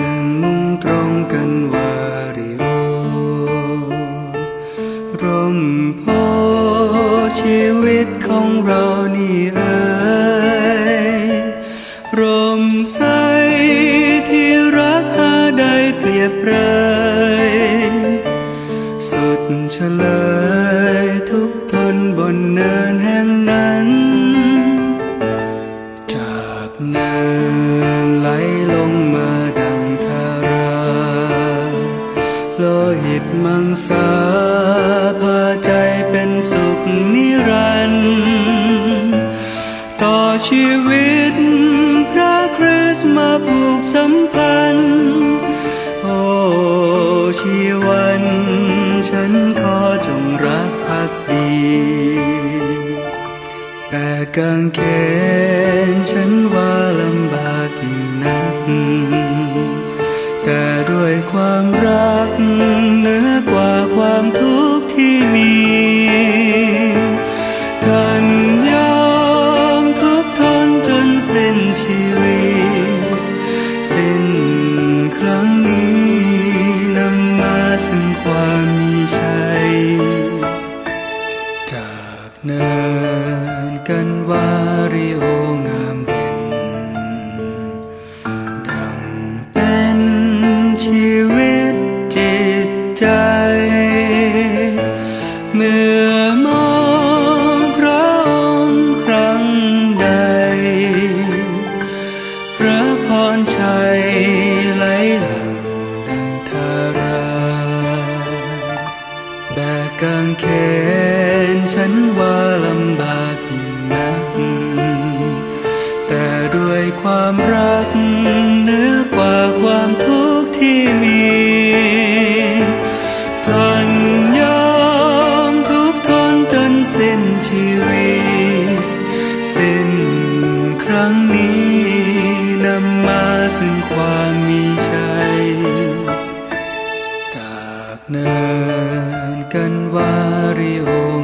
งมุ่งตรงกันวาริโอร่มโพชีวิตของเรานี่เอ๋ยร่มใสที่รักหาได้เปรียบเปรยสุดเฉลยทุกทนบนเนินแห่งนั้นจากเนินไหลลงมาดังทาราโลหิตมังสาพาใจเป็นสุขนิรันดร์ต่อชีวิตพระคริสต์มาผูกสัมพันธ์โอ้ชีวันฉันขอจงรักภักดีแต่กางเขนฉันว่าลำบากยิ่งนักแต่ด้วยความรักเหนือกว่าความทุกข์ที่มีท่านยอมทุกทนจนสิ้นชีวิตสิ้นครั้งนี้นำมาซึ่งความมีชัยจากเนินกันวาริโองามเด่นดังเป็นชีวิตจิตใจเมื่อมองพระองค์ครั้งใดพระพรชัยไหลหลั่งดังทาราแบกกางเขนฉันว่าลำบากยิ่งนักแต่ด้วยความรักเหนือกว่าความทุกข์ที่มีท่านยอมทุกทนจนสิ้นชีวิตสิ้นครั้งนี้นำมาซึ่งความมีชัยจากเนินกันวาริโอ